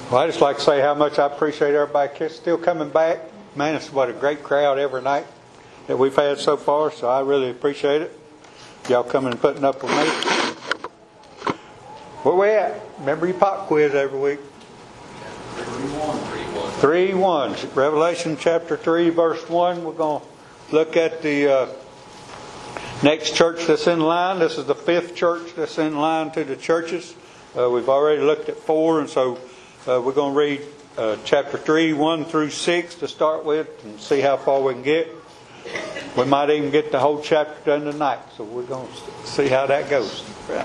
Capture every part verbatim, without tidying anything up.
Well, I just like to say how much I appreciate everybody still coming back. Man, it's what a great crowd every night that we've had so far, so I really appreciate it. Y'all coming and putting up with me. Where we at? Remember your pop quiz every week. three one. Revelation chapter three, verse one. We're going to look at the uh, next church that's in line. This is the fifth church that's in line to the churches. Uh, we've already looked at four, and so Uh, we're going to read uh, chapter three, one through six to start with and see how far we can get. We might even get the whole chapter done tonight, so we're going to see how that goes. Right.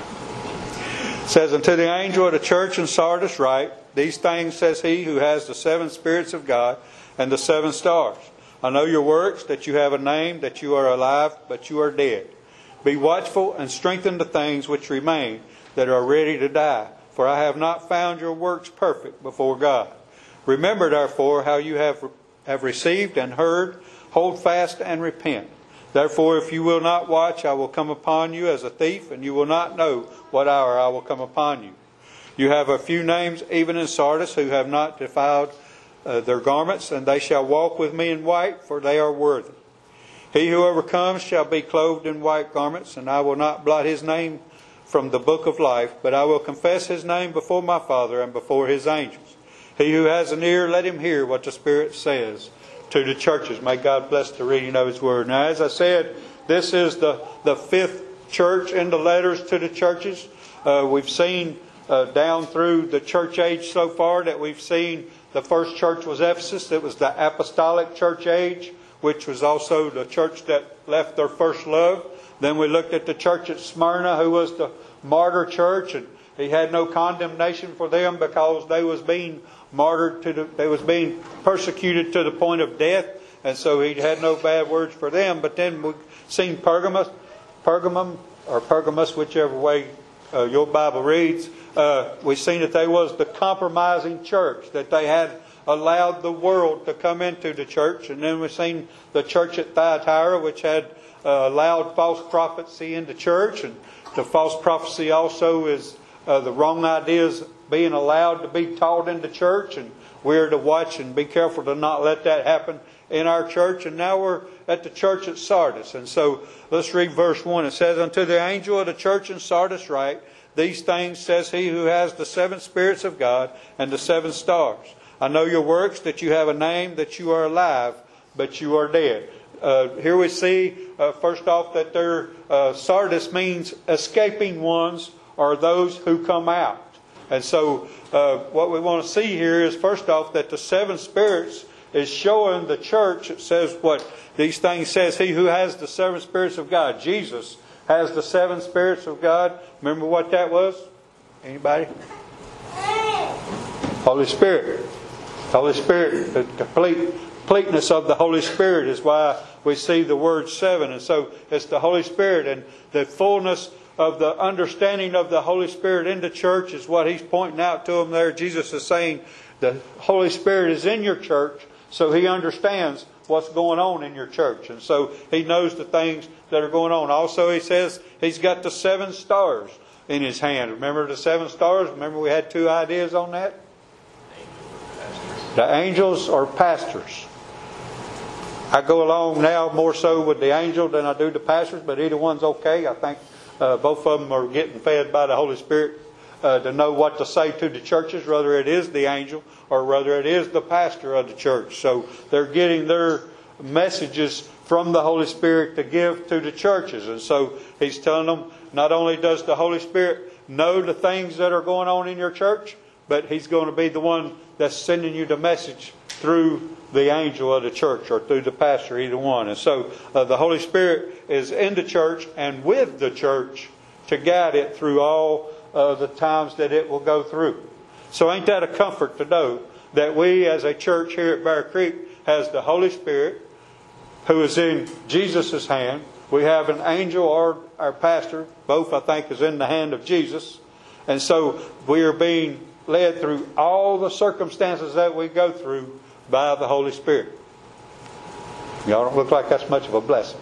It says, "Unto the angel of the church in Sardis write, These things says he who has the seven spirits of God and the seven stars. I know your works, that you have a name, that you are alive, but you are dead. Be watchful and strengthen the things which remain that are ready to die. For I have not found your works perfect before God. Remember, therefore, how you have, have received and heard. Hold fast and repent. Therefore, if you will not watch, I will come upon you as a thief, and you will not know what hour I will come upon you. You have a few names, even in Sardis, who have not defiled uh, their garments, and they shall walk with me in white, for they are worthy. He who overcomes shall be clothed in white garments, and I will not blot his name from the book of life, but I will confess his name before my Father and before his angels. He who has an ear, let him hear what the Spirit says to the churches." May God bless the reading of His Word. Now, as I said, this is the, the fifth church in the letters to the churches. Uh, we've seen uh, down through the church age so far that we've seen the first church was Ephesus. It was the apostolic church age, which was also the church that left their first love. Then we looked at the church at Smyrna, who was the martyr church, and he had no condemnation for them because they was being martyred to the, they was being persecuted to the point of death, and so he had no bad words for them. But then we've seen Pergamos, Pergamum or Pergamos, whichever way uh, your Bible reads. Uh, we've seen that they was the compromising church, that they had allowed the world to come into the church, and then we've seen the church at Thyatira, which had Uh, allowed false prophecy in the church, and the false prophecy also is uh, the wrong ideas being allowed to be taught in the church, and we're to watch and be careful to not let that happen in our church. And now we're at the church at Sardis, and so let's read verse one. It says, "Unto the angel of the church in Sardis write, These things says he who has the seven spirits of God and the seven stars. I know your works, that you have a name, that you are alive, but you are dead." Uh, here we see, uh, first off, that their uh, Sardis means escaping ones or those who come out. And so uh, what we want to see here is, first off, that the seven spirits is showing the church. It says what these things says he who has the seven spirits of God. Jesus has the seven spirits of God. Remember what that was? Anybody? Holy Spirit. Holy Spirit, the complete completeness of the Holy Spirit is why we see the word seven. And so it's the Holy Spirit, and the fullness of the understanding of the Holy Spirit in the church is what He's pointing out to them there. Jesus is saying the Holy Spirit is in your church, so He understands what's going on in your church, and so He knows the things that are going on. Also, He says He's got the seven stars in His hand. Remember the seven stars? Remember we had two ideas on that? The angels or pastors. I go along now more so with the angel than I do the pastors, but either one's okay. I think uh, both of them are getting fed by the Holy Spirit uh, to know what to say to the churches, whether it is the angel or whether it is the pastor of the church. So they're getting their messages from the Holy Spirit to give to the churches. And so He's telling them, not only does the Holy Spirit know the things that are going on in your church, but He's going to be the one that's sending you the message through the angel of the church or through the pastor, either one. And so uh, the Holy Spirit is in the church and with the church to guide it through all uh, the times that it will go through. So ain't that a comfort to know that we as a church here at Bear Creek has the Holy Spirit who is in Jesus' hand. We have an angel or our pastor, both I think is in the hand of Jesus. And so we are being led through all the circumstances that we go through by the Holy Spirit. Y'all don't look like that's much of a blessing.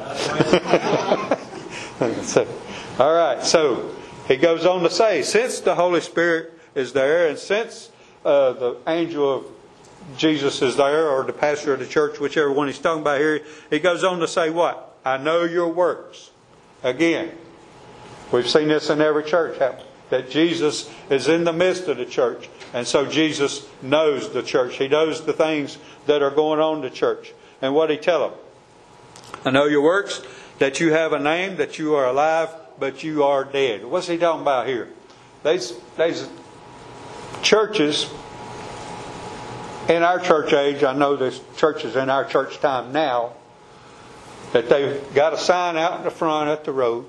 so, all right, so he goes on to say, since the Holy Spirit is there, and since uh, the angel of Jesus is there, or the pastor of the church, whichever one he's talking about here, he goes on to say what? I know your works. Again, we've seen this in every church happen, that Jesus is in the midst of the church. And so Jesus knows the church. He knows the things that are going on in the church. And what did he tell them? I know your works, that you have a name, that you are alive, but you are dead. What's he talking about here? There's, there's churches in our church age, I know there's churches in our church time now, that they've got a sign out in the front at the road.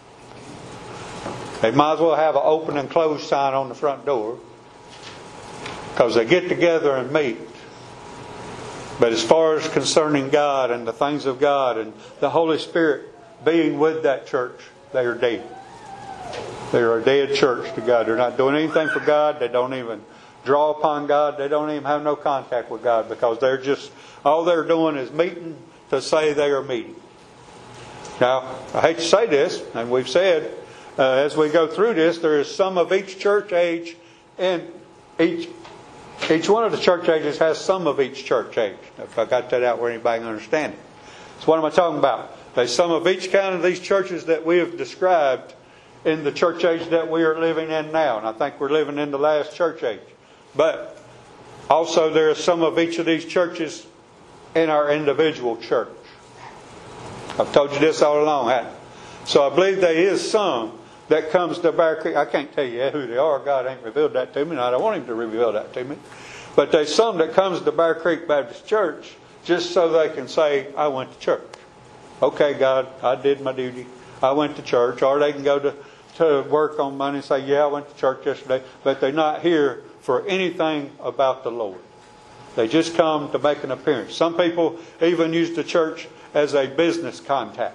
They might as well have an open and closed sign on the front door, because they get together and meet. But as far as concerning God and the things of God and the Holy Spirit being with that church, they are dead. They are a dead church to God. They're not doing anything for God. They don't even draw upon God. They don't even have no contact with God, because they're just, all they're doing is meeting to say they are meeting. Now, I hate to say this, and we've said, uh, as we go through this, there is some of each church age, and each each one of the church ages has some of each church age. If I got that out where anybody can understand it. So what am I talking about? There's some of each kind of these churches that we have described in the church age that we are living in now. And I think we're living in the last church age. But also there are some of each of these churches in our individual church. I've told you this all along, haven't I? So I believe there is some that comes to Bear Creek. I can't tell you who they are. God ain't revealed that to me, and I don't want Him to reveal that to me. But there's some that comes to Bear Creek Baptist Church just so they can say, I went to church. Okay, God, I did my duty. I went to church. Or they can go to, to work on Monday and say, yeah, I went to church yesterday. But they're not here for anything about the Lord. They just come to make an appearance. Some people even use the church as a business contact,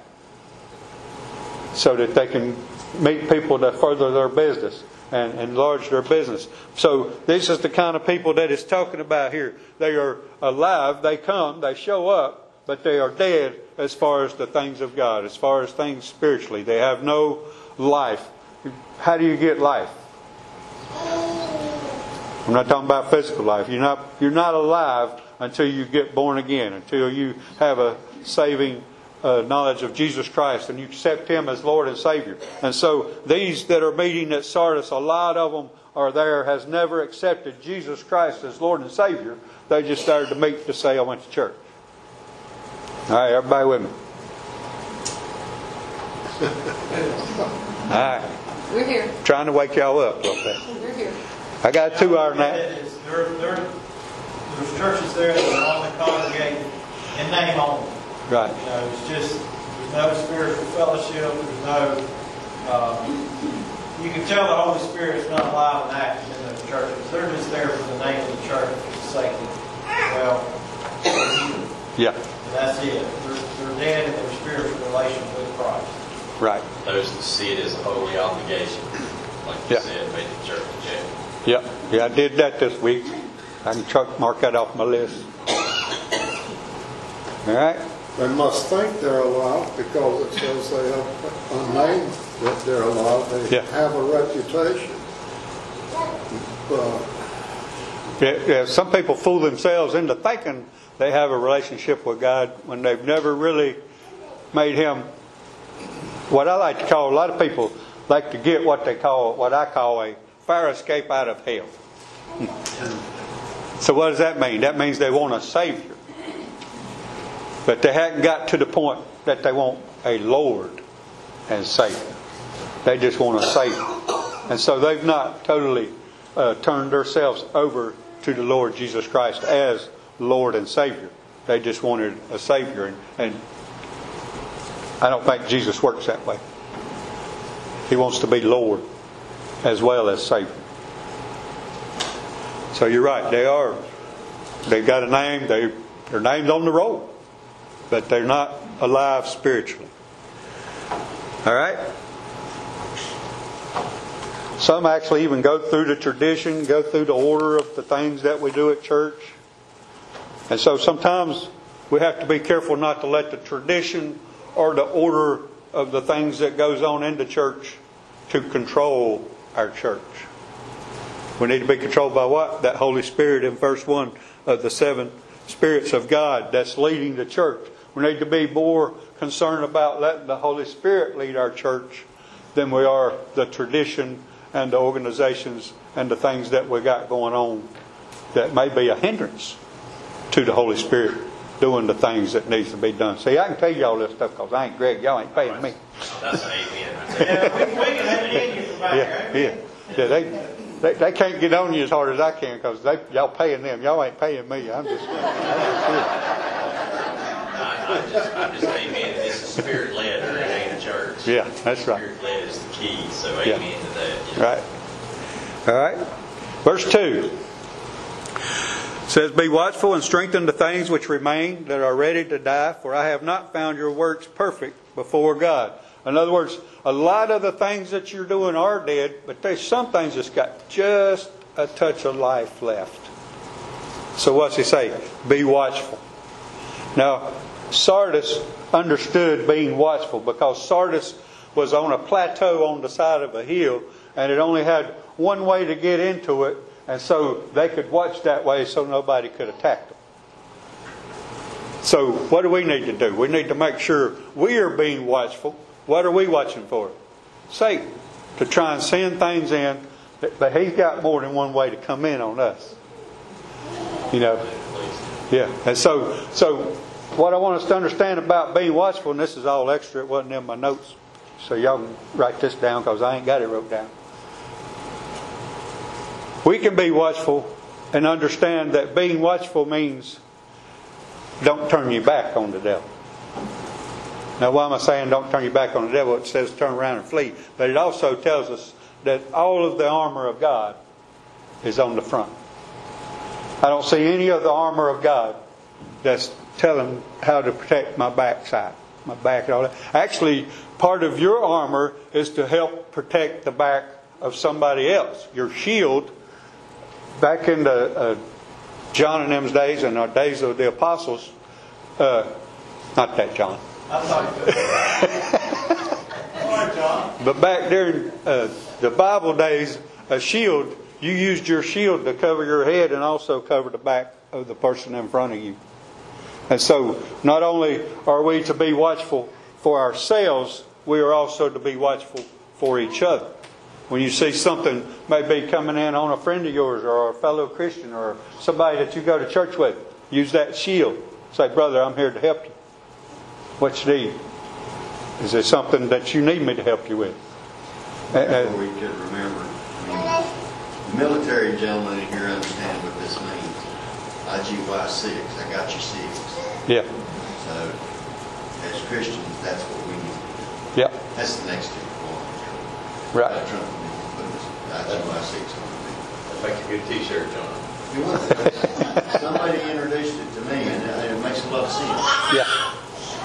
so that they can meet people to further their business and enlarge their business. So this is the kind of people that it's talking about here. They are alive, they come, they show up, but they are dead as far as the things of God, as far as things spiritually. They have no life. How do you get life? I'm not talking about physical life. You're not, you're not alive until you get born again, until you have a saving uh, knowledge of Jesus Christ and you accept Him as Lord and Savior. And so these that are meeting at Sardis, a lot of them are there, has never accepted Jesus Christ as Lord and Savior. They just started to meet to say, I went to church. All right, everybody with me? All right. We're here. Trying to wake y'all up a little bit. We're here. I got a two hour nap. There, there, there's churches there that are only congregating in name only. Right. You know, it's just, there's no spiritual fellowship, there's no, uh, you can tell the Holy Spirit's not alive and active in those churches. They're just there for the name of the church, for the sake of, well, Yeah. and that's it. They're, they're dead in their spiritual relation with Christ. Right. Those that see it as a holy obligation, like you Yeah. said, made the church a jail. Yep. Yeah, I did that this week. I can truck mark that off my list. All right. They must think they're alive because it says they have a name that they're alive. They Yeah. have a reputation. But Yeah, yeah, some people fool themselves into thinking they have a relationship with God when they've never really made Him what I like to call, a lot of people like to get what they call, what I call a fire escape out of hell. So what does that mean? That means they want a Savior. But they haven't got to the point that they want a Lord and Savior. They just want a Savior. And so they've not totally uh, turned themselves over to the Lord Jesus Christ as Lord and Savior. They just wanted a Savior. And, and I don't think Jesus works that way. He wants to be Lord as well as Savior. So you're right. They are. They've got a name. They, they're named on the roll. But they're not alive spiritually. All right? Some actually even go through the tradition, go through the order of the things that we do at church. And so sometimes we have to be careful not to let the tradition or the order of the things that goes on in the church to control our church. We need to be controlled by what? That Holy Spirit in verse one of the seven spirits of God that's leading the church. We need to be more concerned about letting the Holy Spirit lead our church than we are the tradition and the organizations and the things that we got going on that may be a hindrance to the Holy Spirit doing the things that needs to be done. See, I can tell you all this stuff because I ain't Greg. Y'all ain't paying me. That's an amen right there. Yeah, we, we can have it in you from back Yeah, there. yeah, yeah. They, they they can't get on you as hard as I can because they y'all paying them. Y'all ain't paying me. I'm just, I'm just here. I, I just, I just amen. This is spirit led, or it ain't a church. Yeah, that's right. Spirit led is the key. So Yeah. amen to that. Yeah. Right. All right. Verse two says, "Be watchful and strengthen the things which remain that are ready to die, for I have not found your works perfect before God." In other words, a lot of the things that you're doing are dead, but there's some things that's got just a touch of life left. So what's he say? Be watchful. Now, Sardis understood being watchful because Sardis was on a plateau on the side of a hill, and it only had one way to get into it, and so they could watch that way so nobody could attack them. So what do we need to do? We need to make sure we are being watchful. What are we watching for? Satan. To try and send things in, but he's got more than one way to come in on us. You know. Yeah. And so, so what I want us to understand about being watchful, and this is all extra, it wasn't in my notes, so y'all can write this down because I ain't got it wrote down. We can be watchful and understand that being watchful means don't turn your back on the devil. Now, why am I saying don't turn your back on the devil? It says turn around and flee. But it also tells us that all of the armor of God is on the front. I don't see any of the armor of God that's telling how to protect my backside, my back and all that. Actually, part of your armor is to help protect the back of somebody else. Your shield, back in the uh, John and them's days and our days of the apostles, uh, not that John. I thought you could. All right, John. But back during uh, the Bible days, a shield, you used your shield to cover your head and also cover the back of the person in front of you. And so, not only are we to be watchful for ourselves, we are also to be watchful for each other. When you see something maybe coming in on a friend of yours or a fellow Christian or somebody that you go to church with, use that shield. Say, brother, I'm here to help you. What you need? Is there something that you need me to help you with? Before we could remember, I mean, the military gentlemen in here understand what this means. I G Y six, I got your six. Yeah. So, as Christians, that's what we need. Yeah. That's the next step. Right. Uh, Trump put I G Y six on it. That makes a good T-shirt, John. It was. Somebody introduced it to me, and it, it makes a lot of sense. Yeah.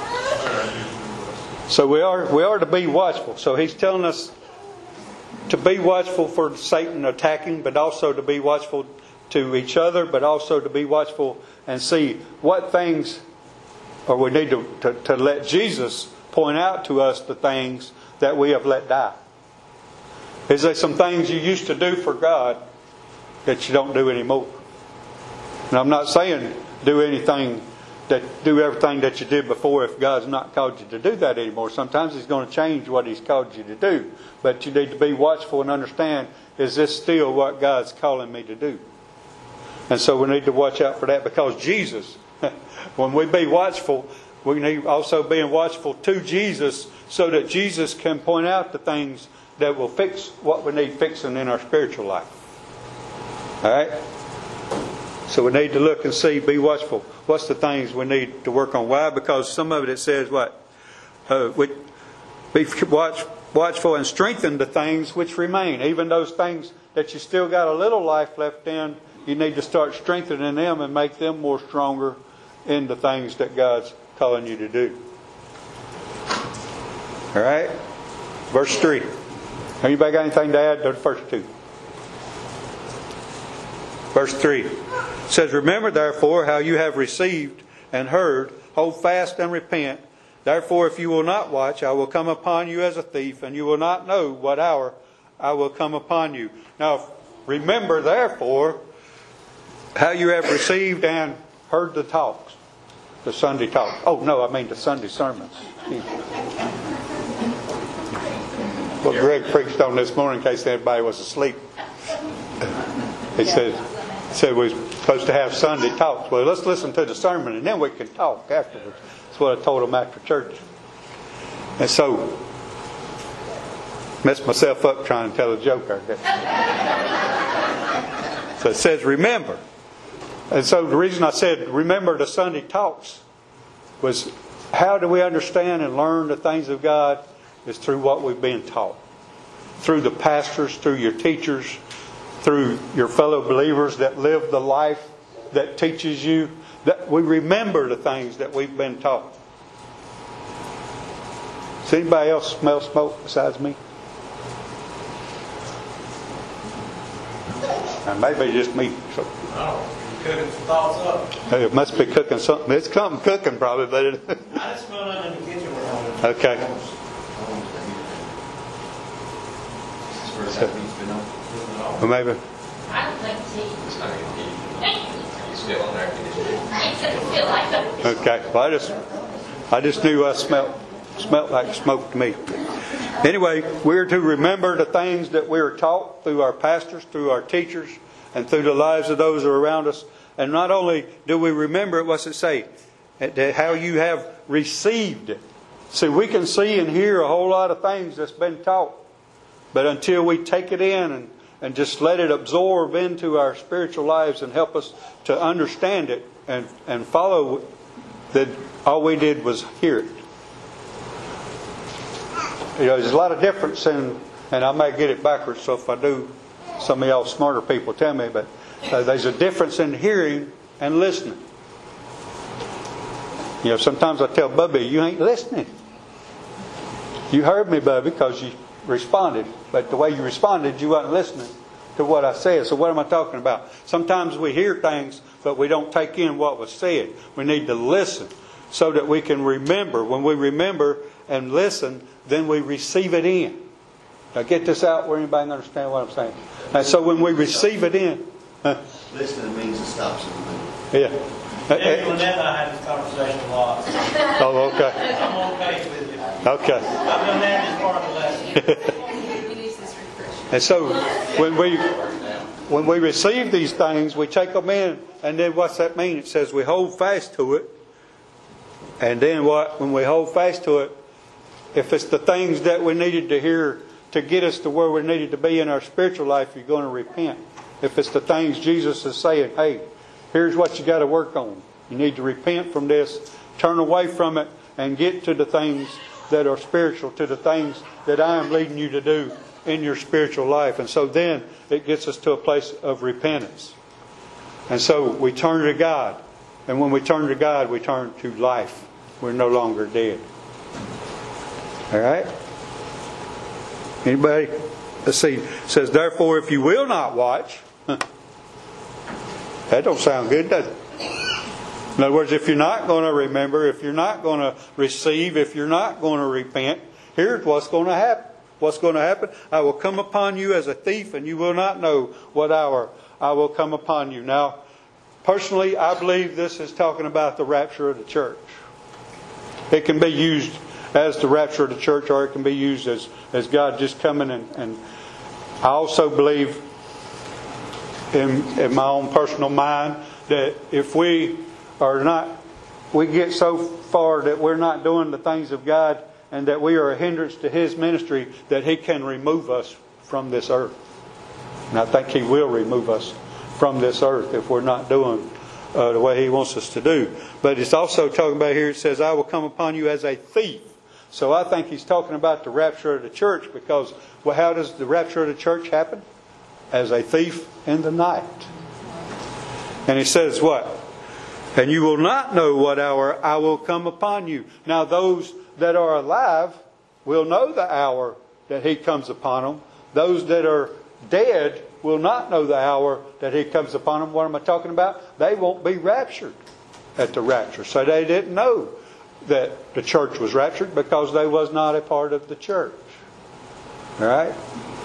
So we are we are to be watchful. So he's telling us to be watchful for Satan attacking, but also to be watchful to each other, but also to be watchful and see what things, or we need to, to, to let Jesus point out to us the things that we have let die. Is there some things you used to do for God that you don't do anymore? And I'm not saying do anything that do everything that you did before if God's not called you to do that anymore. Sometimes He's going to change what He's called you to do. But you need to be watchful and understand, is this still what God's calling me to do? And so we need to watch out for that, because Jesus, when we be watchful, we need also being watchful to Jesus so that Jesus can point out the things that will fix what we need fixing in our spiritual life. Alright? So we need to look and see, be watchful. What's the things we need to work on? Why? Because some of it, it says what? Uh, we, be watch, watchful and strengthen the things which remain. Even those things that you still got a little life left in, you need to start strengthening them and make them more stronger in the things that God's calling you to do. Alright? Verse three. Anybody got anything to add to the first two? Verse three. It says, remember therefore how you have received and heard, hold fast and repent. Therefore if you will not watch, I will come upon you as a thief, and you will not know what hour I will come upon you. Now, remember therefore how you have received and heard the talks, the Sunday talks. Oh no, I mean the Sunday sermons. What Greg preached on this morning, in case anybody was asleep. He said, he said we we're supposed to have Sunday talks. Well, let's listen to the sermon and then we can talk afterwards. That's what I told them after church. And so, messed myself up trying to tell a joke out there. So it says, remember. And so the reason I said, remember the Sunday talks, was how do we understand and learn the things of God is through what we've been taught. Through the pastors, through your teachers, through your fellow believers that live the life that teaches you. That we remember the things that we've been taught. Does anybody else smell smoke besides me? And maybe just me. So. Oh, you're cooking some thoughts up. It must be cooking something. It's something cooking probably, but it, I didn't smell nothing in the kitchen when I was. okay. As far as that means, been on. Well, maybe. I don't think so. It's not even heating. It's still on air conditioning. I just feel like a Okay. Well, I just, I just knew I smelled, smelled like smoke to me. Anyway, we're to remember the things that we are taught through our pastors, through our teachers, and through the lives of those who are around us. And not only do we remember it, what's it say? How you have received it. See, we can see and hear a whole lot of things that's been taught. But until we take it in and, and just let it absorb into our spiritual lives and help us to understand it and, and follow, that all we did was hear it. You know, there's a lot of difference in, and I may get it backwards, so if I do, some of y'all smarter people tell me, but uh, there's a difference in hearing and listening. You know, sometimes I tell Bubby, you ain't listening. You heard me, Bubby, because you responded, but the way you responded, you wasn't listening to what I said. So what am I talking about? Sometimes we hear things, but we don't take in what was said. We need to listen so that we can remember. When we remember and listen, then we receive it in. Now get this out where anybody can understand what I'm saying. And so when we receive it in... Huh? Listening means it stops in the middle. Yeah. Debbie Lynette and I had this conversation a lot. Oh, okay. I'm okay with you. Okay. I've done that as part of the lesson. He needs this refresh. And so when we when we receive these things, we take them in, and then what's that mean? It says we hold fast to it. And then what? When we hold fast to it, if it's the things that we needed to hear to get us to where we needed to be in our spiritual life, you're going to repent. If it's the things Jesus is saying, hey, here's what you got to work on. You need to repent from this, turn away from it, and get to the things that are spiritual, to the things that I am leading you to do in your spiritual life. And so then it gets us to a place of repentance. And so we turn to God. And when we turn to God, we turn to life. We're no longer dead. All right? Anybody? Let's see. It says, therefore, if you will not watch... That don't sound good, does it? In other words, if you're not going to remember, if you're not going to receive, if you're not going to repent, here's what's going to happen. What's going to happen? I will come upon you as a thief, and you will not know what hour I will come upon you. Now, personally, I believe this is talking about the rapture of the church. It can be used as the rapture of the church, or it can be used as, as God just coming. And, and I also believe in, in my own personal mind that if we are not, we get so far that we're not doing the things of God and that we are a hindrance to His ministry, that He can remove us from this earth. And I think He will remove us from this earth if we're not doing uh, the way He wants us to do. But it's also talking about here, it says, I will come upon you as a thief. So I think He's talking about the rapture of the church, because, well, how does the rapture of the church happen? As a thief in the night. And He says what? And you will not know what hour I will come upon you. Now those that are alive will know the hour that He comes upon them. Those that are dead will not know the hour that He comes upon them. What am I talking about? They won't be raptured at the rapture. So they didn't know that the church was raptured because they was not a part of the church. All right?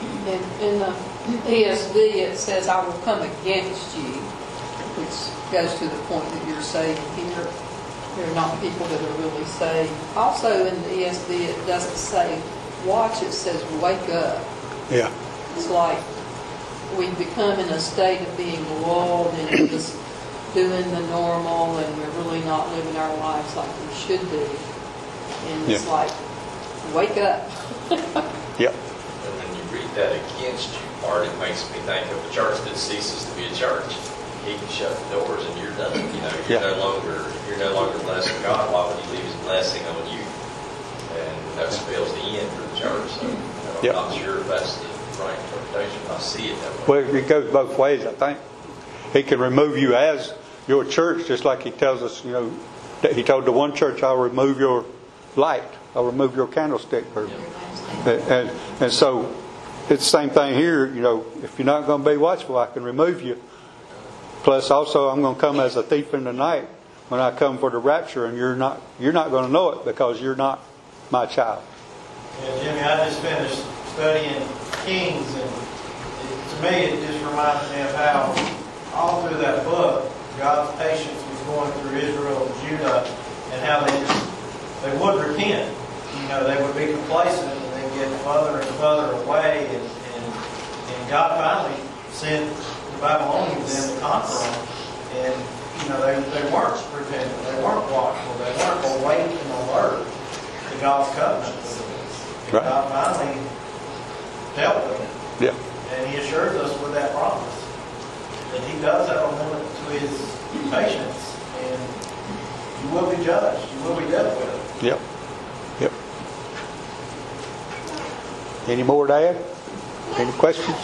In, in the E S V, it says, I will come against you, which goes to the point that you're saying here. They're not people that are really saved. Also in the E S V, it doesn't say watch, it says wake up. Yeah. It's like we become in a state of being lulled and just doing the normal, and we're really not living our lives like we should do. And it's Yeah. like, wake up. Yep. And when you read that against you part, it makes me think of a church that ceases to be a church. He can shut the doors and you're done. You know, you're Yeah. no longer you're no longer blessing God. Why would He leave His blessing on you? And that spells the end for the church. So I'm Yeah. not sure if that's the right interpretation. I see it that way. Well, it goes both ways, I think. He can remove you as your church, just like He tells us, you know, that He told the one church, I'll remove your light. I'll remove your candlestick. Or, and, and, and so it's the same thing here. You know, if you're not going to be watchful, I can remove you. Plus, also, I'm going to come as a thief in the night when I come for the rapture, and you're not you're not going to know it because you're not my child. Yeah, Jimmy, I just finished studying Kings, and it, to me, it just reminds me of how all through that book, God's patience was going through Israel and Judah, and how they just they would repent. You know, they would be complacent, and they get further and further away, and and, and God finally sent Babylonians in to conquer them, and you know they, they weren't repentant, they weren't watchful, they weren't awake and alert to God's covenant with them. And Right. God finally dealt with them, Yeah. and He assures us with that promise that He does have a limit to His patience, and you will be judged, you will be dealt with. Yep. Yep. Any more to add? Any questions?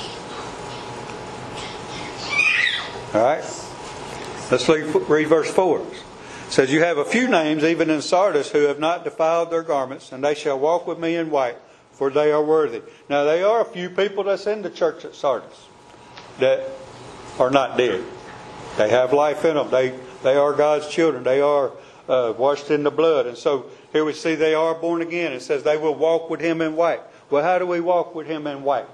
All right. Let's read, read verse four. It says, you have a few names, even in Sardis, who have not defiled their garments, and they shall walk with me in white, for they are worthy. Now, there are a few people that's in the church at Sardis that are not dead. They have life in them. They, they are God's children. They are uh, washed in the blood. And so here we see they are born again. It says they will walk with Him in white. Well, how do we walk with Him in white?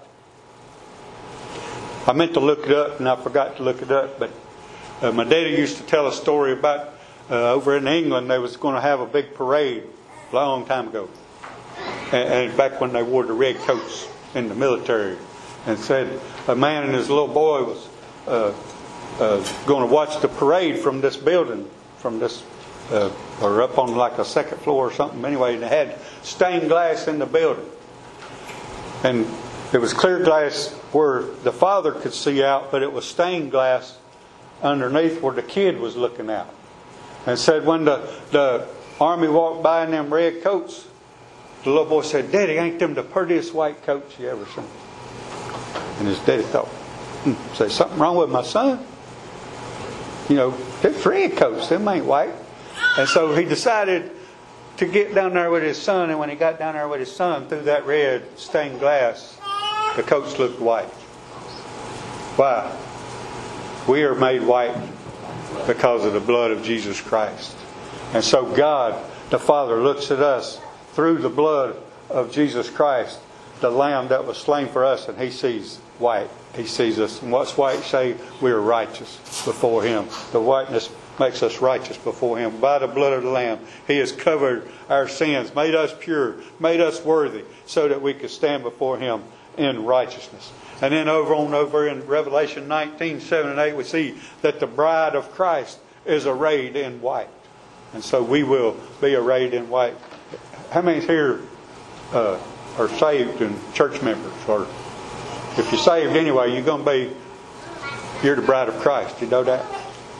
I meant to look it up, and I forgot to look it up. But uh, my daddy used to tell a story about uh, over in England, they was going to have a big parade a long time ago. And, and back when they wore the red coats in the military. And said a man and his little boy was uh, uh, going to watch the parade from this building, from this, uh, or up on like a second floor or something. Anyway, they had stained glass in the building. And it was clear glass where the father could see out, but it was stained glass underneath where the kid was looking out. And said when the, the army walked by in them red coats, the little boy said, Daddy, ain't them the prettiest white coats you ever seen? And his daddy thought, hmm, say something wrong with my son? You know, they're red coats, them ain't white. And so he decided to get down there with his son, and when he got down there with his son, through that red stained glass, the coats looked white. Why? We are made white because of the blood of Jesus Christ. And so God, the Father, looks at us through the blood of Jesus Christ, the Lamb that was slain for us, and He sees white. He sees us. And what's white say? We are righteous before Him. The whiteness makes us righteous before Him. By the blood of the Lamb, He has covered our sins, made us pure, made us worthy, so that we could stand before Him in righteousness. And then over on over in Revelation nineteen, seven and eight, we see that the bride of Christ is arrayed in white. And so we will be arrayed in white. How many here uh, are saved and church members? Or if you're saved anyway, you're going to be, you're the bride of Christ. You know that?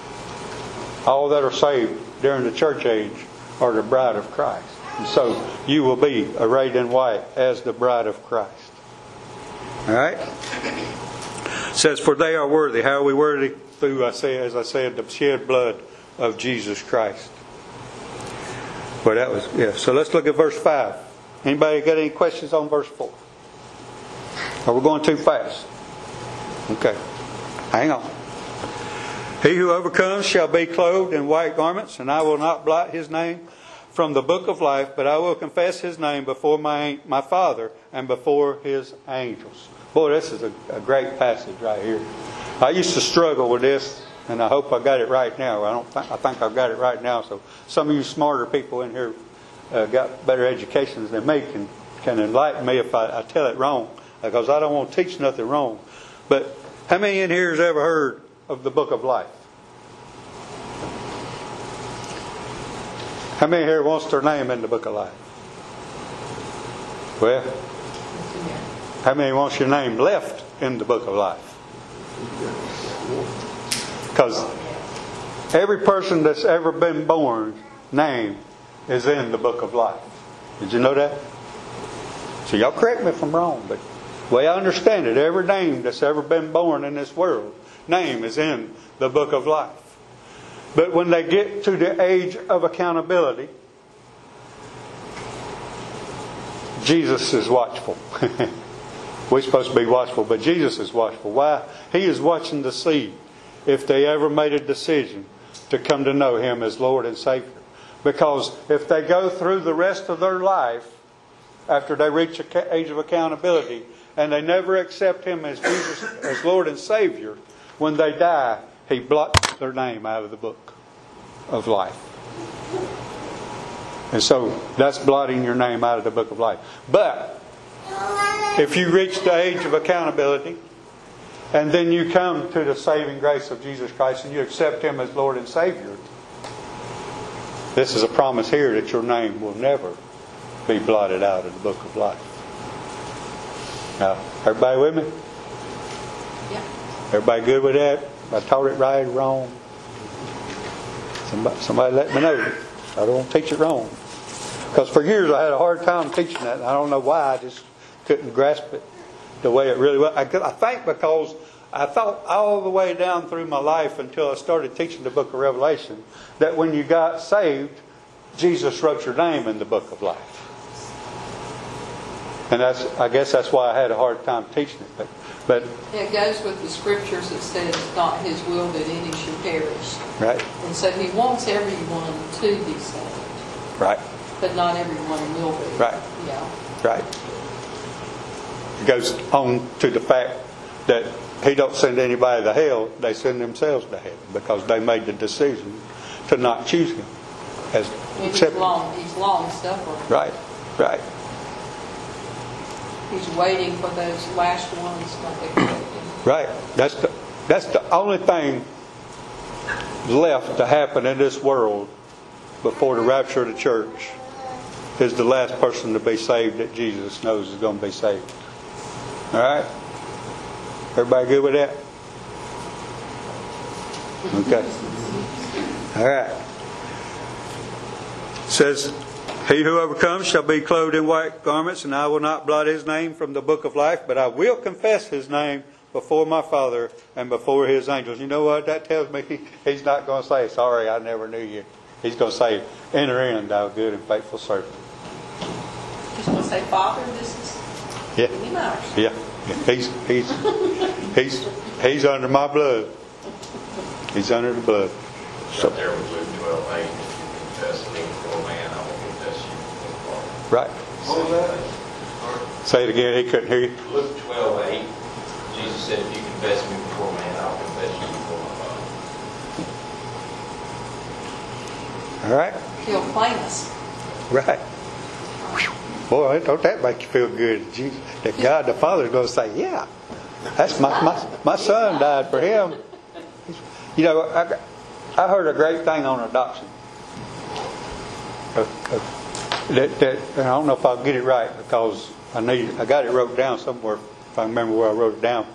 All that are saved during the church age are the bride of Christ. And so you will be arrayed in white as the bride of Christ. All right? It says, for they are worthy. How are we worthy? Through, I say, as I said, the shed blood of Jesus Christ. Well, that was, yeah. So let's look at verse five. Anybody got any questions on verse four? Are we going too fast? Okay. Hang on. He who overcomes shall be clothed in white garments, and I will not blot his name from the book of life, but I will confess his name before my, my Father and before His angels. Boy, this is a, a great passage right here. I used to struggle with this, and I hope I got it right now. I don't. Th- I think I've got it right now. So some of you smarter people in here uh, got better educations than me can can enlighten me if I, I tell it wrong, because I don't want to teach nothing wrong. But how many in here has ever heard of the Book of Life? How many here wants their name in the Book of Life? Well, how many wants your name left in the Book of Life? Because every person that's ever been born, name is in the Book of Life. Did you know that? So y'all correct me if I'm wrong, but the way I understand it, every name that's ever been born in this world, name is in the Book of Life. But when they get to the age of accountability, Jesus is watchful. We're supposed to be watchful, but Jesus is watchful. Why? He is watching to see if they ever made a decision to come to know Him as Lord and Savior. Because if they go through the rest of their life, after they reach the age of accountability, and they never accept Him as Jesus, as Lord and Savior, when they die, He blots their name out of the book of life. And so that's blotting your name out of the book of life. But if you reach the age of accountability, and then you come to the saving grace of Jesus Christ and you accept Him as Lord and Savior, this is a promise here that your name will never be blotted out of the book of life. Now, everybody with me? Yeah. Everybody good with that? I taught it right or wrong? Somebody, somebody let me know. I don't want to teach it wrong. Because for years I had a hard time teaching that. And I don't know why. I just couldn't grasp it the way it really was. I, I think because I thought all the way down through my life until I started teaching the book of Revelation that when you got saved, Jesus wrote your name in the book of life. And that's, I guess that's why I had a hard time teaching it. But, but It goes with the scriptures that says not His will that any should perish. right, And so He wants everyone to be saved. right, But not everyone will be. right, Yeah. right. It goes on to the fact that He don't send anybody to hell. They send themselves to heaven because they made the decision to not choose Him as He's accepted. long, he's long suffering. Right, right. He's waiting for those last ones not to accept Him. Right. That's the that's the only thing left to happen in this world before the rapture of the church is the last person to be saved that Jesus knows is going to be saved. All right? Everybody good with that? Okay. All right. It says, He who overcomes shall be clothed in white garments, and I will not blot his name from the book of life, but I will confess his name before my Father and before His angels. You know what that tells me? He's not going to say, sorry, I never knew you. He's going to say, enter in, thou good and faithful servant. He's going to say, Father, this is Yeah, He matters. yeah. yeah. He's, he's, he's, he's under my blood. He's under the blood. So, Right there with Luke twelve eight, if you confess me before man, I will confess you before the Father. right. What was that? Say it again. He couldn't hear you. Luke twelve eight, Jesus said, if you confess me before man, I'll confess you before my Father. All right. He'll claim us. Right. Boy, don't that make you feel good? Jesus, that God the Father is going to say, yeah, that's my, my, my son died for him. You know, I, I heard a great thing on adoption. Uh, uh, that, that, and I don't know if I'll get it right because I need, I got it wrote down somewhere, if I remember where I wrote it down.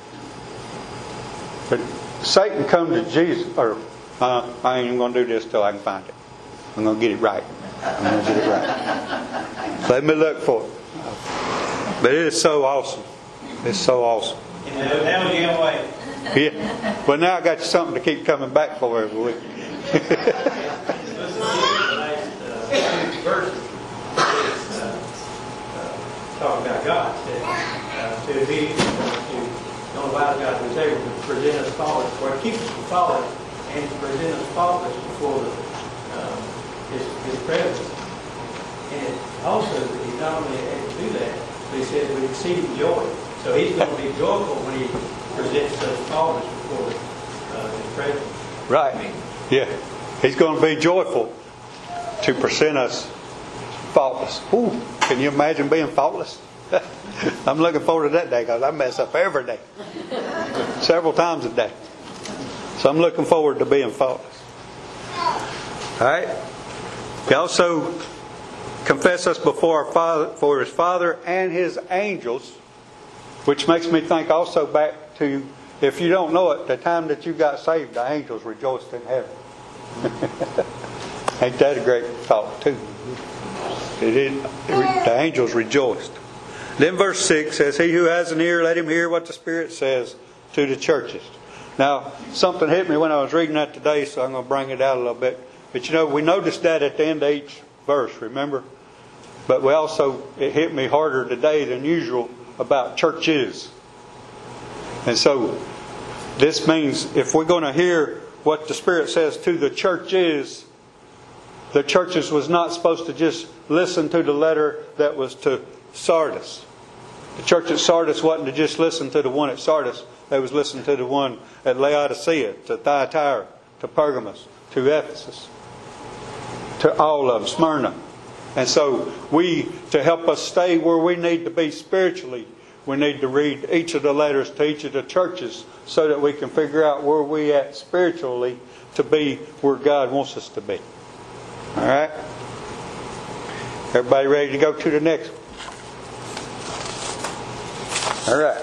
But Satan come to Jesus, or uh, I ain't even going to do this till I can find it. I'm going to get it right. I'm going to get it right. Let me look for it. But it is so awesome. It's so awesome. And the devil get away. Yeah. Well, now I got something to keep coming back for every week. Listen to the last uh, verse. It's uh, uh, talking about God. Uh, to be, to don't allow God to be able to present us faultless, or keep us from falling, and to present us faultless before the, uh, his, his presence. And also, that He not only able to do that, but He said with exceeding joy. So So he's going to be joyful when he presents those faultless before uh, his presence. Right. Yeah. He's going to be joyful to present us faultless. Ooh, can you imagine being faultless? I'm looking forward to that day because I mess up every day. Several times a day. So I'm looking forward to being faultless. All right. He also confess us before our Father, for His Father and His angels, which makes me think also back to, if you don't know it, the time that you got saved, the angels rejoiced in heaven. Ain't that a great thought too? It is, the angels rejoiced. Then verse six says, He who has an ear, let him hear what the Spirit says to the churches. Now, something hit me when I was reading that today, so I'm going to bring it out a little bit. But you know, we noticed that at the end of each verse, remember? But we also, it hit me harder today than usual about churches. And so, this means if we're going to hear what the Spirit says to the churches, the churches was not supposed to just listen to the letter that was to Sardis. The church at Sardis wasn't to just listen to the one at Sardis. They was listening to the one at Laodicea, to Thyatira, to Pergamos, to Ephesus, to all of them, Smyrna. And so we, to help us stay where we need to be spiritually, we need to read each of the letters to each of the churches so that we can figure out where we at spiritually to be where God wants us to be. All right? Everybody ready to go to the next one? All right.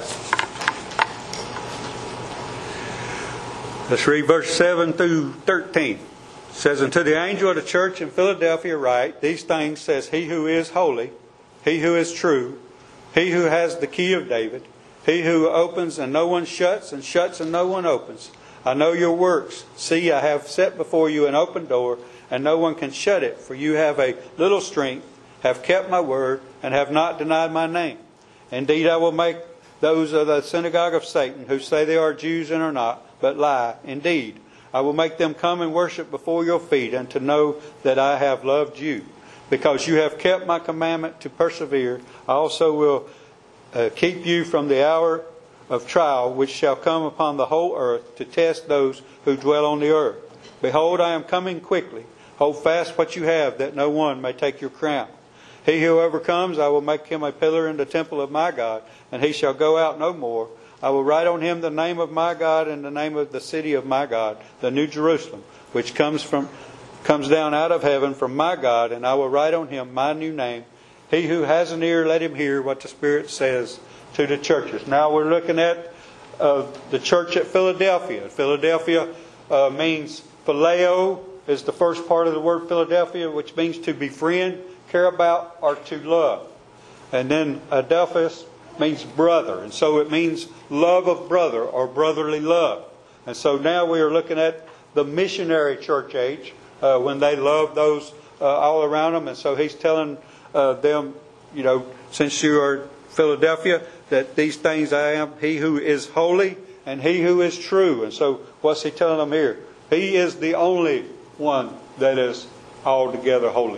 Let's read verse seven through thirteen. It says, And to the angel of the church in Philadelphia write, These things says He who is holy, He who is true, He who has the key of David, He who opens and no one shuts, and shuts and no one opens. I know your works. See, I have set before you an open door, and no one can shut it. For you have a little strength, have kept my word, and have not denied my name. Indeed, I will make those of the synagogue of Satan, who say they are Jews and are not, but lie. Indeed, I will make them come and worship before your feet, and to know that I have loved you. Because you have kept my commandment to persevere, I also will uh, keep you from the hour of trial, which shall come upon the whole earth, to test those who dwell on the earth. Behold, I am coming quickly. Hold fast what you have, that no one may take your crown. He who overcomes, I will make him a pillar in the temple of my God, and he shall go out no more. I will write on him the name of my God and the name of the city of my God, the New Jerusalem, which comes from comes down out of heaven from my God, and I will write on him my new name. He who has an ear, let him hear what the Spirit says to the churches. Now we're looking at uh, the church at Philadelphia. Philadelphia uh, means phileo is the first part of the word Philadelphia, which means to befriend, care about, or to love. And then adelphos means brother. And so it means love of brother or brotherly love. And so now we are looking at the missionary church age uh, when they love those uh, all around them. And so he's telling uh, them, you know, since you are Philadelphia, that these things I am, He who is holy and He who is true. And so what's he telling them here? He is the only one that is altogether holy.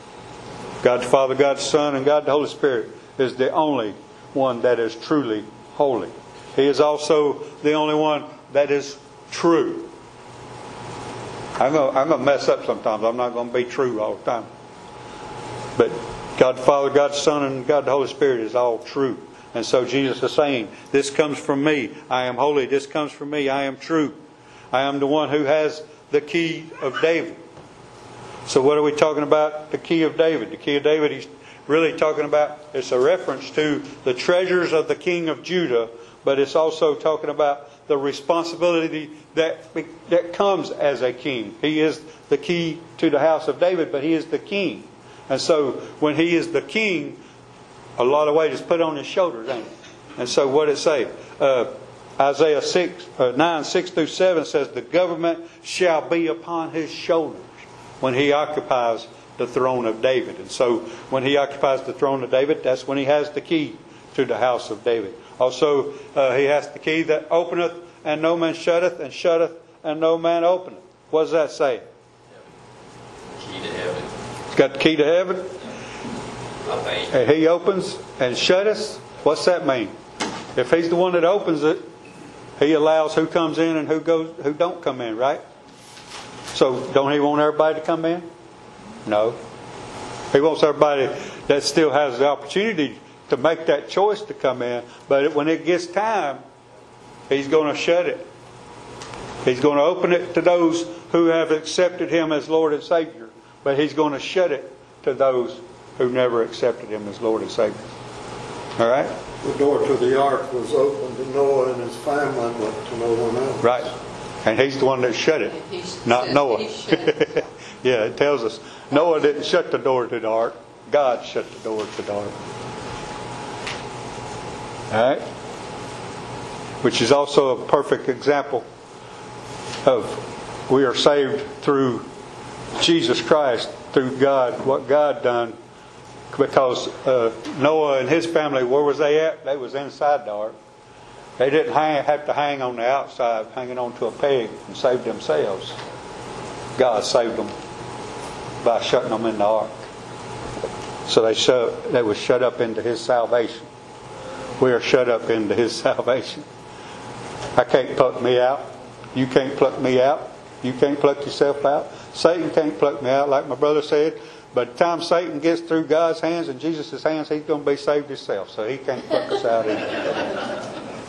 God the Father, God the Son, and God the Holy Spirit is the only one that is truly holy. He is also the only one that is true. I'm going I'm to mess up sometimes. I'm not going to be true all the time. But God the Father, God the Son, and God the Holy Spirit is all true. And so Jesus is saying, this comes from me. I am holy. This comes from me. I am true. I am the one who has the key of David. So what are we talking about? The key of David. The key of David, he's really talking about, it's a reference to the treasures of the king of Judah, but it's also talking about the responsibility that, that comes as a king. He is the key to the house of David, but he is the king. And so when he is the king, a lot of weight is put on his shoulders, ain't it? And so what did it say? Uh, Isaiah six, uh, nine, six through seven says, the government shall be upon his shoulders when he occupies the throne of David. And so when he occupies the throne of David, that's when he has the key to the house of David. Also, uh, he has the key that openeth and no man shutteth, and shutteth and no man openeth. What does that say? Key to heaven. It's got the key to heaven. I think. And he opens and shutteth. What's that mean? If He's the one that opens it, He allows who comes in and who goes, who don't come in, right? So don't He want everybody to come in? No. He wants everybody that still has the opportunity to make that choice to come in. But when it gets time, He's going to shut it. He's going to open it to those who have accepted Him as Lord and Savior. But He's going to shut it to those who never accepted Him as Lord and Savior. All right? The door to the ark was open to Noah and his family, but to no one else. Right. And He's the one that shut it, He not said Noah. He shut it. Yeah, it tells us Noah didn't shut the door to the ark. God shut the door to the ark. All right? Which is also a perfect example of we are saved through Jesus Christ, through God, what God done. Because uh, Noah and his family, where was they at? They was inside the ark. They didn't hang, have to hang on the outside, hanging on to a peg and save themselves. God saved them by shutting them in the ark. So they shut, they was shut up into His salvation. We are shut up into His salvation. I can't pluck me out. You can't pluck me out. You can't pluck yourself out. Satan can't pluck me out, like my brother said. By the time Satan gets through God's hands and Jesus' hands, he's going to be saved himself. So he can't pluck us out either.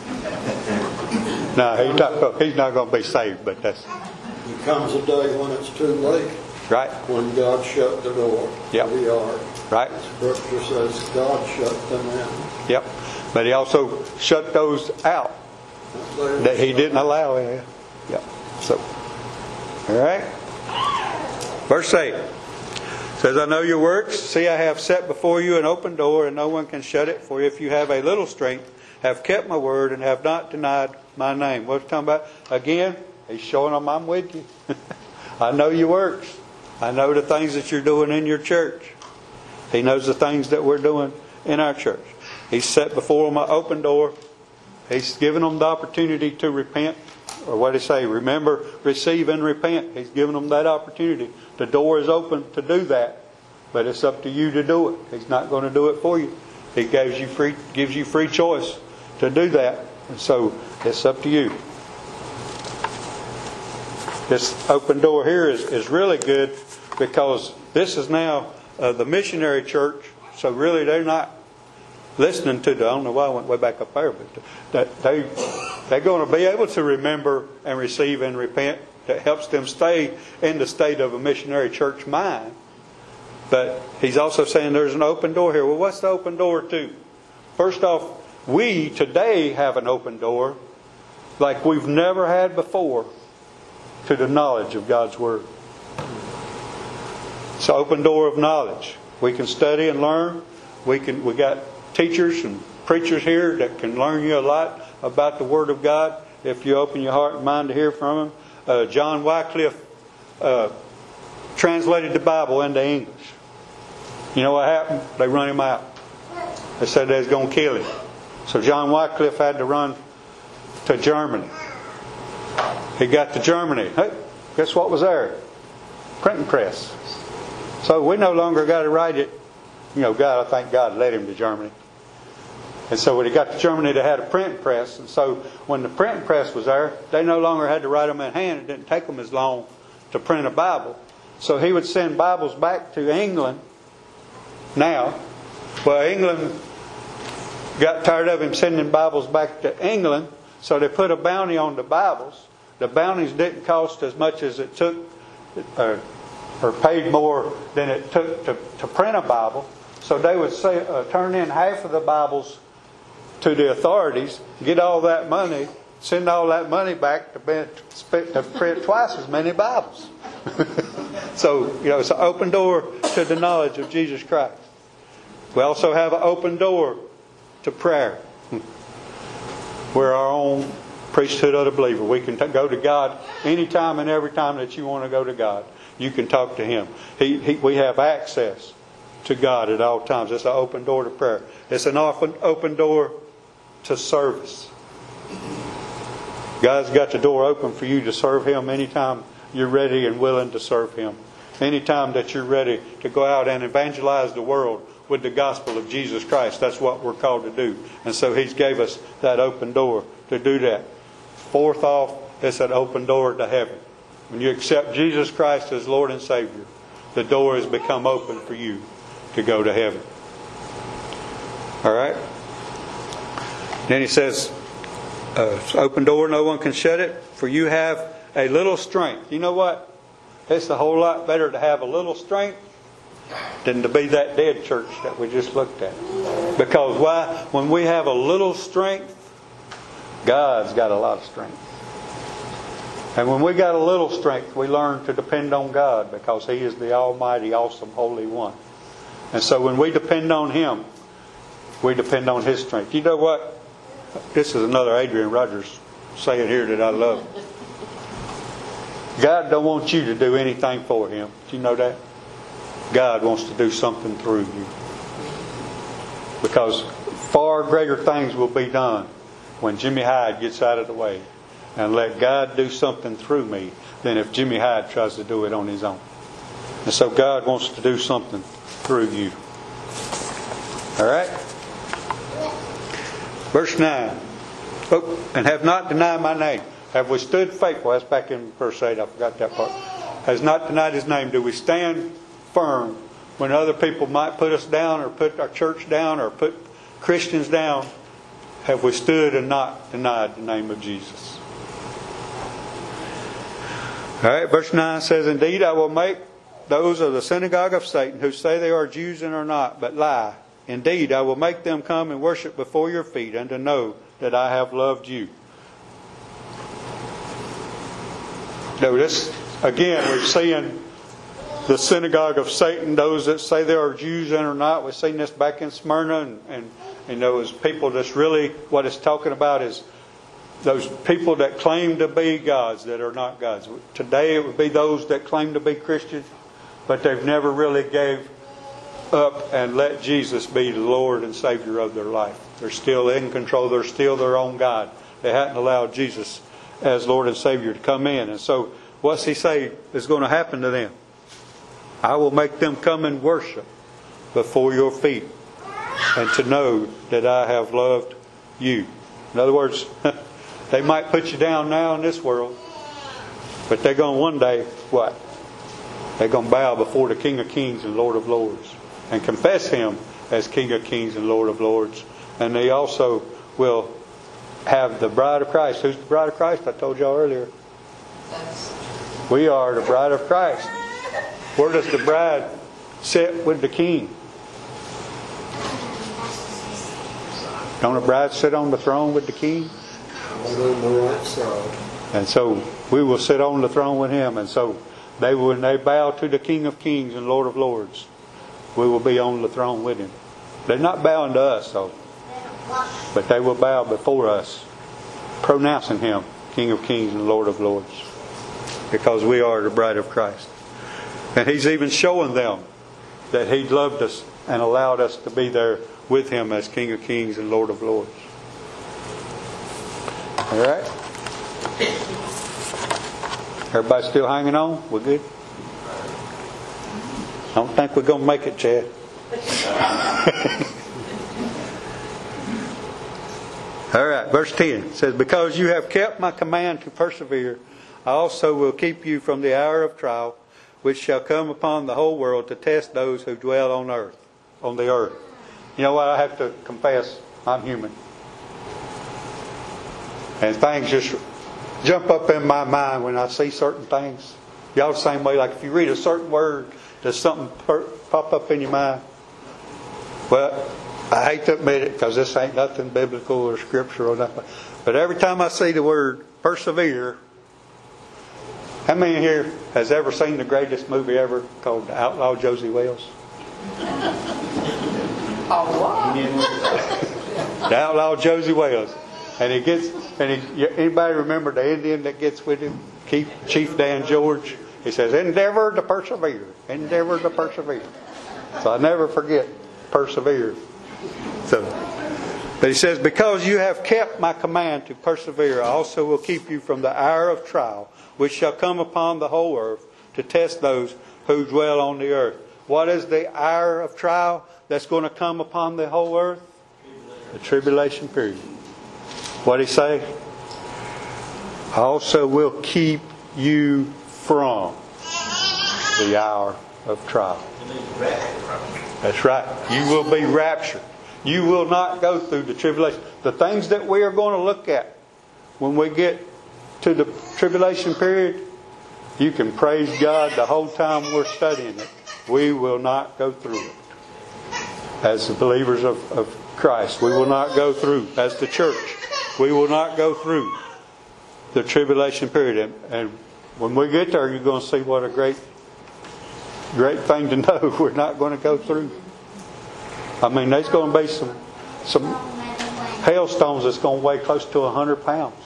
No, he's not, he's not going to be saved, but that's... There comes a day when it's too late. Right. When God shut the door Yep. to the ark. Right. Scripture says God shut them in. Yep. But He also shut those out that He didn't allow in. Yep. So, all right. Verse eight says, I know your works. See, I have set before you an open door, and no one can shut it. For if you have a little strength, have kept my word, and have not denied my name. What's he talking about? Again, He's showing them I'm with you. I know your works. I know the things that you're doing in your church. He knows the things that we're doing in our church. He's set before them an open door. He's given them the opportunity to repent. Or what did He say? Remember, receive, and repent. He's given them that opportunity. The door is open to do that. But it's up to you to do it. He's not going to do it for you. He gives you free, gives you free choice to do that. And so it's up to you. This open door here is, is really good because this is now uh, the missionary church. So really they're not listening to the, I don't know why I went way back up there, but that they, they're going to be able to remember and receive and repent. That helps them stay in the state of a missionary church mind. But He's also saying there's an open door here. Well, what's the open door to? First off, we today have an open door like we've never had before to the knowledge of God's Word. It's an open door of knowledge. We can study and learn. We can. We got teachers and preachers here that can learn you a lot about the Word of God if you open your heart and mind to hear from them. Uh, John Wycliffe uh, translated the Bible into English. You know what happened? They run him out. They said they was going to kill him. So John Wycliffe had to run to Germany. He got to Germany. Hey, guess what was there? Printing press. So we no longer got to write it. You know, God, I thank God led him to Germany. And so when he got to Germany, they had a printing press. And so when the printing press was there, they no longer had to write them in hand. It didn't take them as long to print a Bible. So he would send Bibles back to England now. Well, England got tired of him sending Bibles back to England, so they put a bounty on the Bibles. The bounties didn't cost as much as it took, or, or paid more than it took to, to print a Bible. So they would say, uh, turn in half of the Bibles to the authorities, get all that money, send all that money back to, be, to print twice as many Bibles. So, you know, it's an open door to the knowledge of Jesus Christ. We also have an open door to prayer. We're our own priesthood of the believer. We can t- go to God anytime and every time that you want to go to God. You can talk to Him. He, he, we have access to God at all times. It's an open door to prayer. It's an open, open door to service. God's got the door open for you to serve Him anytime you're ready and willing to serve Him. Anytime that you're ready to go out and evangelize the world with the gospel of Jesus Christ. That's what we're called to do. And so He's gave us that open door to do that. Fourth off, it's an open door to heaven. When you accept Jesus Christ as Lord and Savior, the door has become open for you to go to heaven. All right? Then He says, uh, open door, no one can shut it, for you have a little strength. You know what? It's a whole lot better to have a little strength than to be that dead church that we just looked at. Because why? When we have a little strength, God's got a lot of strength. And when we got a little strength, we learn to depend on God because He is the Almighty, awesome, Holy One. And so when we depend on Him, we depend on His strength. You know what? This is another Adrian Rogers saying here that I love. God don't want you to do anything for Him. Do you know that? God wants to do something through you. Because far greater things will be done when Jimmy Hyde gets out of the way and let God do something through me than if Jimmy Hyde tries to do it on his own. And so God wants to do something through you. All right? Verse nine. Oh, and have not denied my name. Have we stood faithful? That's back in verse eight. I forgot that part. Has not denied His name. Do we stand firm when other people might put us down or put our church down or put Christians down? Have we stood and not denied the name of Jesus? All right, verse nine says, indeed, I will make those of the synagogue of Satan who say they are Jews and are not, but lie. Indeed, I will make them come and worship before your feet and to know that I have loved you. Notice, again, we're seeing the synagogue of Satan, those that say they are Jews and are not. We've seen this back in Smyrna, and, and, and those people that's really, what it's talking about is those people that claim to be gods that are not gods. Today it would be those that claim to be Christians, but they've never really gave up and let Jesus be the Lord and Savior of their life. They're still in control. They're still their own God. They hadn't allowed Jesus as Lord and Savior to come in. And so what's He say is going to happen to them? I will make them come and worship before your feet and to know that I have loved you. In other words, they might put you down now in this world, but they're going to one day, what? They're going to bow before the King of Kings and Lord of Lords and confess Him as King of Kings and Lord of Lords. And they also will have the bride of Christ. Who's the bride of Christ? I told y'all earlier. We are the bride of Christ. Where does the bride sit with the King? Don't the bride sit on the throne with the King? On the right side. And so we will sit on the throne with Him. And so they when they bow to the King of Kings and Lord of Lords, we will be on the throne with Him. They're not bowing to us, though. But they will bow before us, pronouncing Him King of Kings and Lord of Lords. Because we are the bride of Christ. And He's even showing them that He loved us and allowed us to be there with Him as King of Kings and Lord of Lords. All right? Everybody still hanging on? We're good? I don't think we're going to make it, Chad. All right, verse ten says, because you have kept my command to persevere, I also will keep you from the hour of trial, which shall come upon the whole world to test those who dwell on earth, on the earth. You know what? I have to confess, I'm human. And things just jump up in my mind when I see certain things. Y'all the same way, like if you read a certain word, does something per- pop up in your mind? Well, I hate to admit it because this ain't nothing biblical or scriptural or nothing. But every time I see the word persevere, how many here has ever seen the greatest movie ever called Outlaw Josie Wells? Oh, wow. The Outlaw Josie Wells. And he gets, and he, anybody remember the Indian that gets with him? Chief, Chief Dan George. He says, endeavor to persevere. Endeavor to persevere. So I never forget persevere. So, but he says, because you have kept my command to persevere, I also will keep you from the hour of trial, which shall come upon the whole earth to test those who dwell on the earth. what is the hour of trial that's going to come upon the whole earth? The tribulation period. What did he say? I also will keep you from the hour of trial. That's right. You will be raptured. You will not go through the tribulation. The things that we are going to look at when we get to the tribulation period, you can praise God the whole time we're studying it. We will not go through it. As the believers of, of Christ, we will not go through. As the church, we will not go through the tribulation period. And, and when we get there, you're going to see what a great, great thing to know we're not going to go through. I mean, there's going to be some some hailstones that's going to weigh close to a hundred pounds.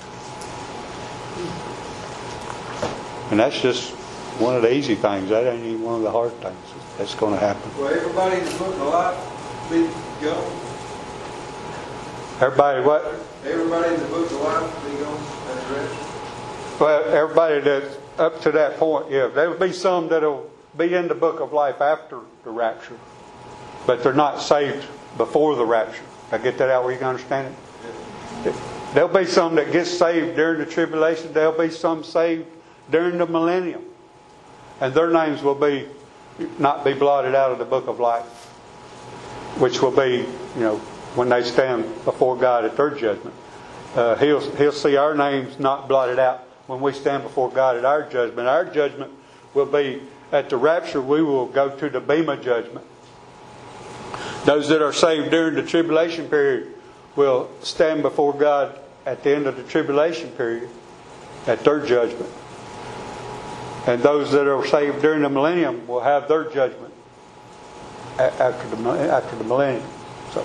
And that's just one of the easy things. That ain't even one of the hard things that's going to happen. Well, everybody in the book of life be gone. Everybody what? Everybody in the book of life be gone at the rest. Well, everybody that's up to that point, yeah. There will be some that'll be in the book of life after the rapture. But they're not saved before the rapture. I get that out where you can understand it? There'll be some that get saved during the tribulation. There'll be some saved during the millennium. And their names will be not be blotted out of the book of life. Which will be, you know, when they stand before God at their judgment. Uh, he'll, he'll see our names not blotted out when we stand before God at our judgment. Our judgment will be at the rapture. We will go to the Bema judgment. Those that are saved during the tribulation period will stand before God at the end of the tribulation period at their judgment. And those that are saved during the millennium will have their judgment after the, after the millennium. So,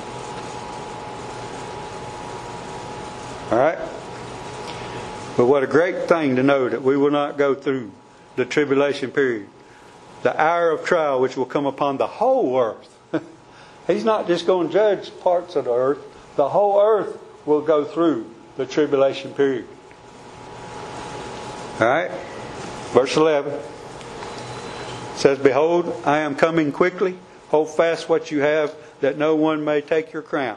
all right? But what a great thing to know that we will not go through the tribulation period. The hour of trial which will come upon the whole earth. He's not just going to judge parts of the earth. The whole earth will go through the tribulation period. Alright? Verse eleven. It says, Behold, I am coming quickly. Hold fast what you have, that no one may take your crown.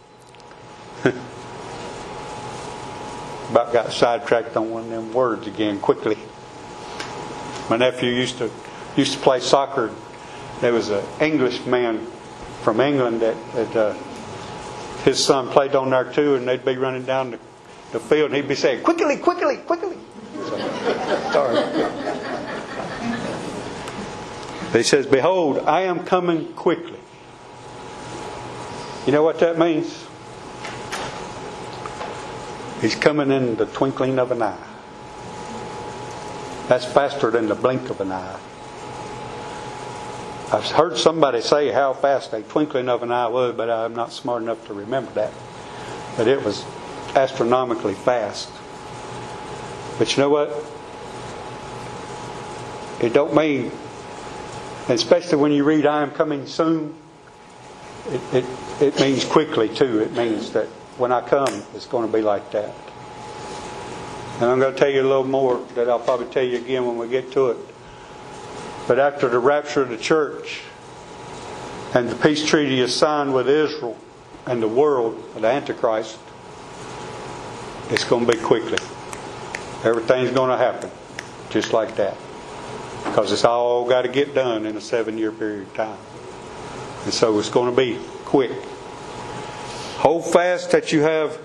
About got sidetracked on one of them words again, quickly. My nephew used to used to play soccer. There was an Englishman from England that, that uh, his son played on there too, and they'd be running down the, the field, and he'd be saying, "Quickly, quickly, quickly!" So, sorry. He says, "Behold, I am coming quickly." You know what that means? He's coming in the twinkling of an eye. That's faster than the blink of an eye. I've heard somebody say how fast a twinkling of an eye was, but I'm not smart enough to remember that. But it was astronomically fast. But you know what? It don't mean, especially when you read "I am coming soon," it, it, it means quickly too. It means that when I come, it's going to be like that. And I'm going to tell you a little more that I'll probably tell you again when we get to it. But after the rapture of the church and the peace treaty is signed with Israel and the world, the Antichrist, it's going to be quickly. Everything's going to happen just like that. Because it's all got to get done in a seven-year period of time. And so it's going to be quick. Hold fast that you have,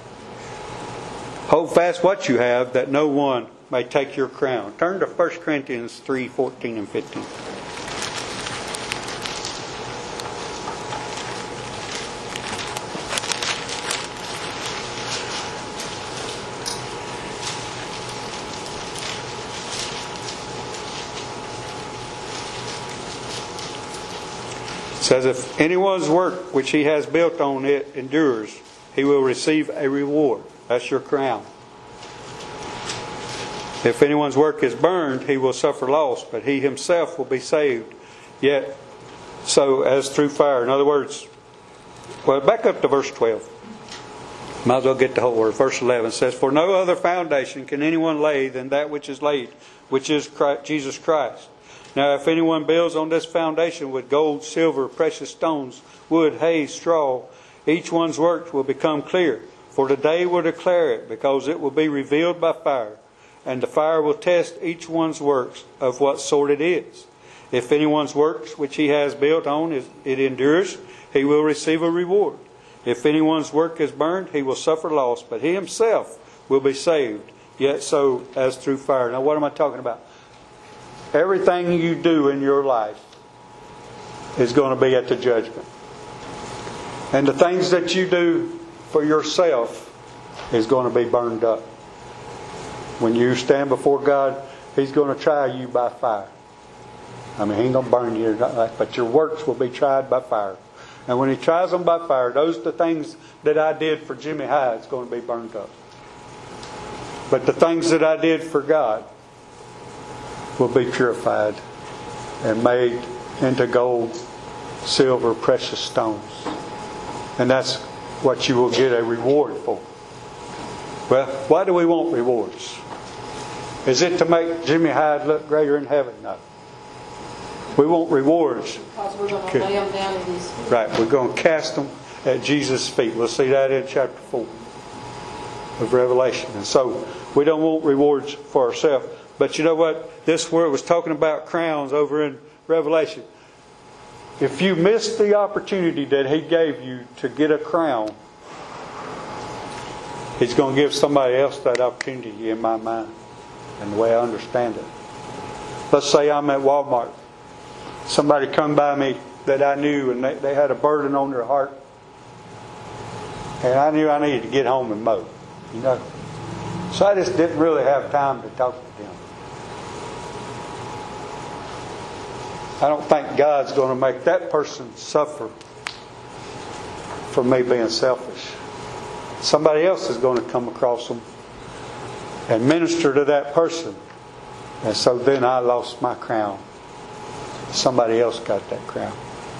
hold fast what you have, that no one may take your crown. Turn to First Corinthians three, fourteen and fifteen. It says, if anyone's work which he has built on it endures, he will receive a reward. That's your crown. If anyone's work is burned, he will suffer loss, but he himself will be saved, yet so as through fire. In other words, well, back up to verse twelve. Might as well get the whole word. Verse eleven says, for no other foundation can anyone lay than that which is laid, which is Christ, Jesus Christ. Now if anyone builds on this foundation with gold, silver, precious stones, wood, hay, straw, each one's work will become clear. For the day will declare it, because it will be revealed by fire. And the fire will test each one's works of what sort it is. If anyone's works which he has built on, is, it endures, he will receive a reward. If anyone's work is burned, he will suffer loss, but he himself will be saved, yet so as through fire. Now what am I talking about? Everything you do in your life is going to be at the judgment. And the things that you do for yourself is going to be burned up. When you stand before God, He's going to try you by fire. I mean, He ain't going to burn you, but your works will be tried by fire. And when He tries them by fire, those are the things that I did for Jimmy Hyde is going to be burned up. But the things that I did for God will be purified and made into gold, silver, precious stones. And that's what you will get a reward for. Well, why do we want rewards? Is it to make Jimmy Hyde look greater in heaven? No. We want rewards. Because we're going to lay them down in His feet. Right, we're going to cast them at Jesus' feet. We'll see that in chapter four of Revelation. And so, we don't want rewards for ourselves. But you know what? This word was talking about crowns over in Revelation. If you miss the opportunity that He gave you to get a crown, He's going to give somebody else that opportunity, in my mind, and the way I understand it. Let's say I'm at Walmart. Somebody come by me that I knew, and they, they had a burden on their heart. And I knew I needed to get home and mow. You know. So I just didn't really have time to talk to them. I don't think God's going to make that person suffer for me being selfish. Somebody else is going to come across them and minister to that person. And so then I lost my crown. Somebody else got that crown.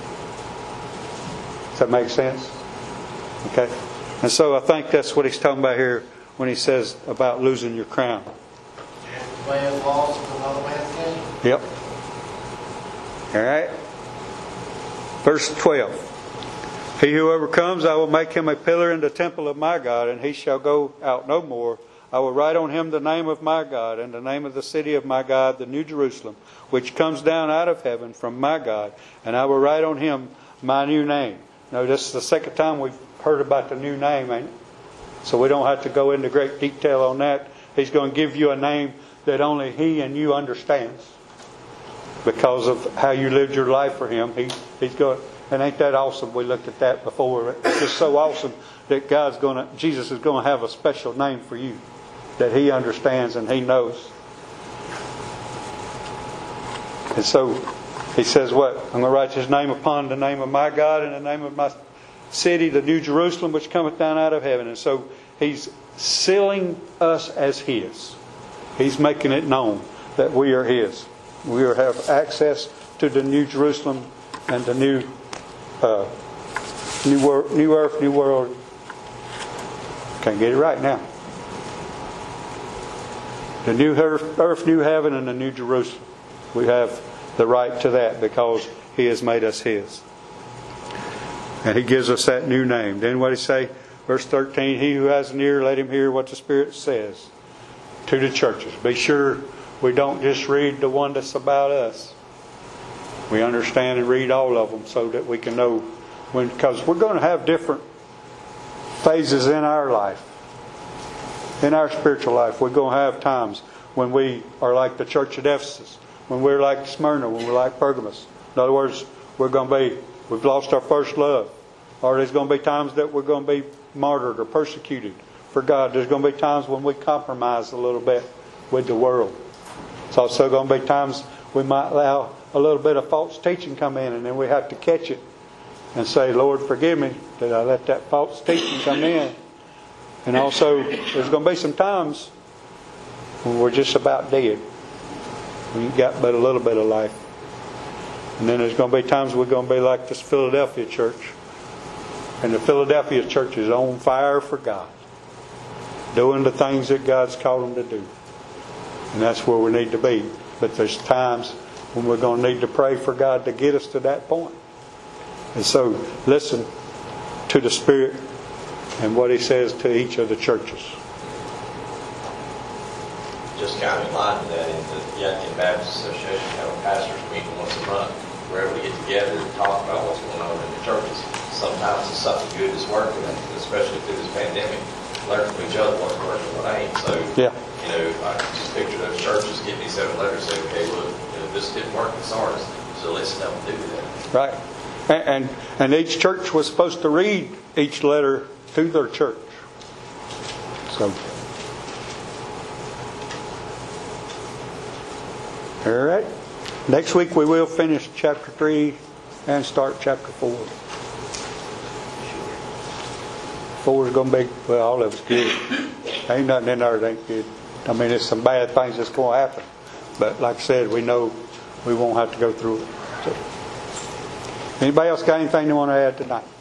Does that make sense? Okay. And so I think that's what he's talking about here when he says about losing your crown. If man's lost, it's another man's gain. Yep. All right. Verse twelve. He who overcomes, I will make him a pillar in the temple of my God, and he shall go out no more. I will write on him the name of my God, and the name of the city of my God, the New Jerusalem, which comes down out of heaven from my God, and I will write on him my new name. Now, this is the second time we've heard about the new name, ain't it? So we don't have to go into great detail on that. He's going to give you a name that only He and you understands because of how you lived your life for Him. He, he's going, and ain't that awesome? We looked at that before. It's just so awesome that God's going to, Jesus is going to have a special name for you that He understands and He knows. And so He says what? I'm going to write His name upon the name of my God and the name of my city, the New Jerusalem, which cometh down out of heaven. And so He's sealing us as His. He's making it known that we are His. We are, have access to the New Jerusalem and the new, uh, new, wor- new earth, new world. Can't get it right now. The new earth, earth, new heaven, and the New Jerusalem. We have the right to that because He has made us His. And He gives us that new name. Then what He say? Verse thirteen, He who has an ear, let him hear what the Spirit says to the churches. Be sure we don't just read the one that's about us. We understand and read all of them so that we can know when, because we're going to have different phases in our life. In our spiritual life, we're going to have times when we are like the church at Ephesus, when we're like Smyrna, when we're like Pergamos. In other words, we're going to be, we've lost our first love. Or there's going to be times that we're going to be martyred or persecuted for God. There's going to be times when we compromise a little bit with the world. It's also going to be times we might allow a little bit of false teaching come in, and then we have to catch it and say, Lord, forgive me that I let that false teaching come in. And also, there's going to be some times when we're just about dead. We ain't got but a little bit of life. And then there's going to be times we're going to be like this Philadelphia church. And the Philadelphia church is on fire for God. Doing the things that God's called them to do. And that's where we need to be. But there's times when we're going to need to pray for God to get us to that point. And so listen to the Spirit and what He says to each of the churches. Just kind of in line with that, in the Yankton Baptist Association, we have a pastors meeting once a month. We're able to get together and talk about what's going on in the churches. Sometimes it's something good that's working, especially through this pandemic. Learn from each other what's working and what ain't. So, Yeah. you know, I just picture those churches getting these seven letters saying, okay, look, you know, this didn't work, it's ours. So let's don't do that. Right. And, and and each church was supposed to read each letter to their church. So, all right. Next week we will finish chapter three and start chapter four. Four is going to be, well, all of it's good. Ain't nothing in there that ain't good. I mean, there's some bad things that's going to happen. But like I said, we know we won't have to go through it. So, anybody else got anything they want to add tonight?